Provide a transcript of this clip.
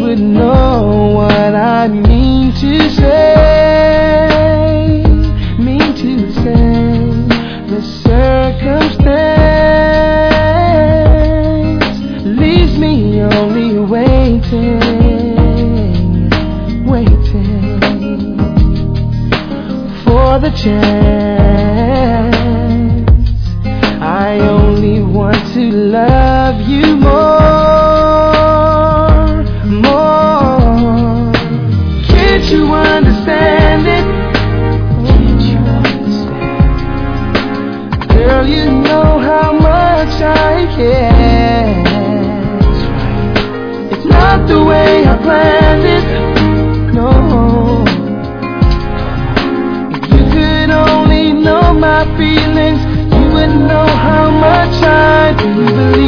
would know what I mean to say. Mean to say. The circumstance leaves me only waiting, waiting for the chance. I only want to love you more, more. Can't you understand it? Can't you understand? Girl, you know how much I care. It's not the way I planned it, no. If you could only know my feelings, you would know how much I do believe.